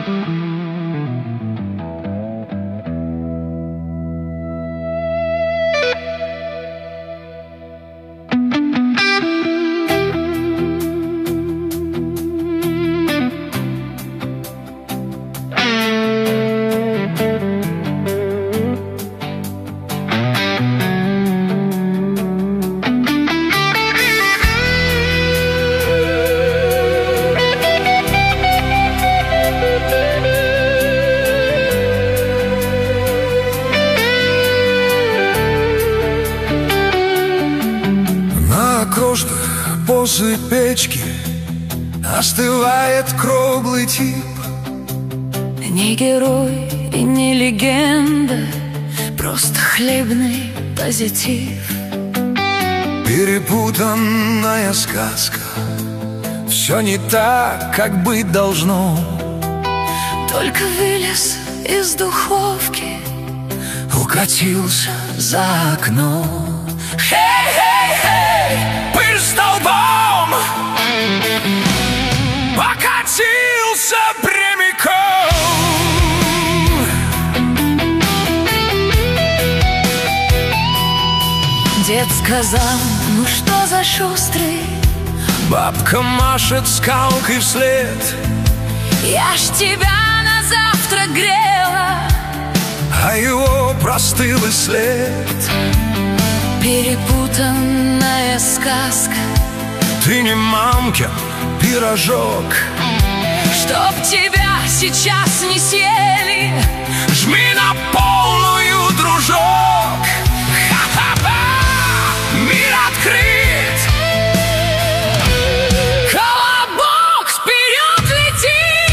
Возле печки остывает круглый тип. Не герой и не легенда, просто хлебный позитив. Перепутанная сказка, все не так, как быть должно. Только вылез из духовки, укатился за окно. Хей-хей-хей, пыль столбом покатился прямиком. Дед сказал: ну что за шустрый? Бабка машет скалкой вслед: я ж тебя на завтрак грела. А его простыл и след. Перепутанная сказка, ты не мамкин пирожок. Чтоб тебя сейчас не съели, жми на полную, дружок. Ха-ха-ха, мир открыт, колобок вперед летит.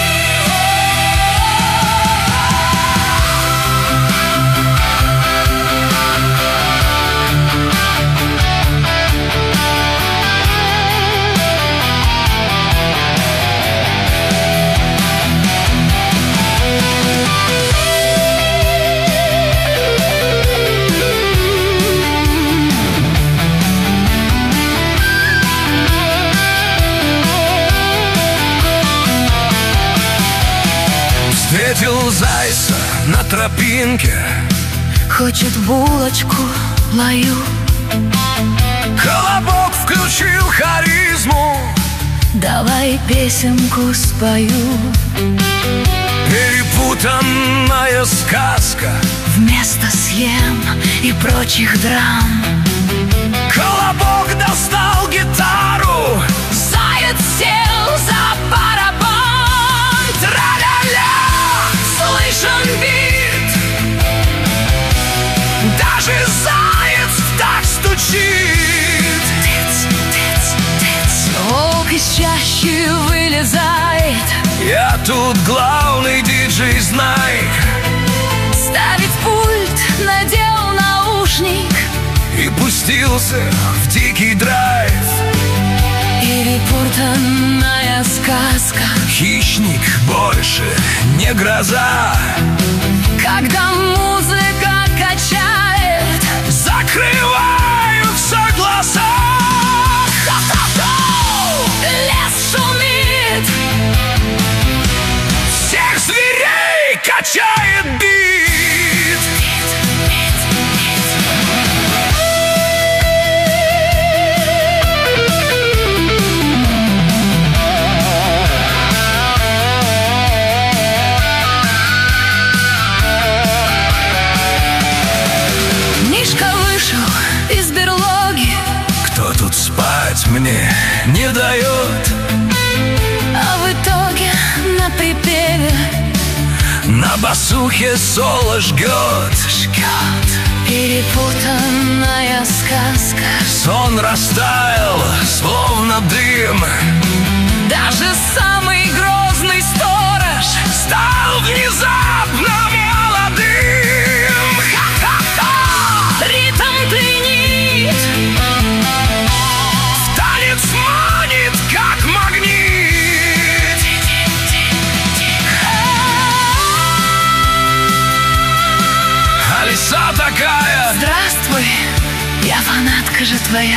Встретил зайца на тропинке, хочет булочку мою. Колобок включил харизму, давай песенку спою. Перепутанная сказка, вместо съем и прочих драм. Колобок достал гитару, заяц сел за барабан. Тра-ля-ля, слышен бит, даже заяц так стучит. Тыц, тыц, тыц. Волк из чащи вылезает: я тут главный диджей, знай. ставит пульт, надел наушник и пустился в дикий драйв. Перепутанная сказка, хищник больше не гроза. когда музыка качает, закрываются глаза. лес шумит, всех зверей качает бит. из берлоги, кто тут спать мне не дает? а в итоге на припеве на басухе соло жгет. Перепутанная сказка, сон растаял, словно дым. даже самый грозный сторож стал внезапно молодым. ритм пленит, в танец манит, как магнит. А лиса такая: здравствуй, я фанатка же твоя.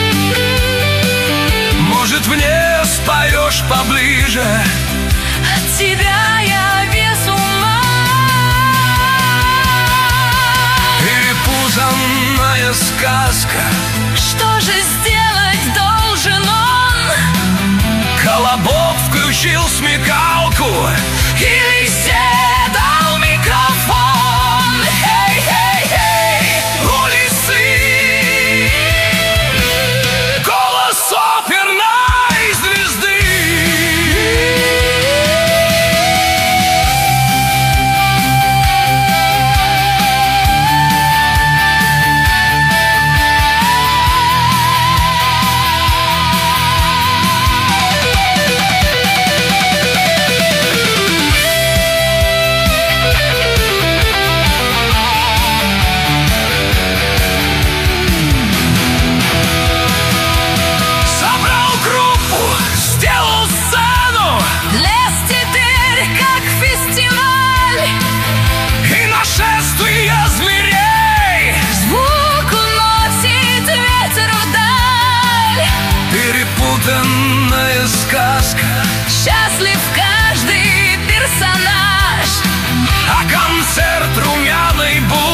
может, мне споешь поближе? От тебя я без ума. Перепутанная сказка. Что же сделать должен он? Колобок включил смекалку и седал микрофон. Хей-хей-хей, улицы, голос оперной звезды. Перепутанная сказка. Счастлив каждый персонаж, А концерт румяной будет.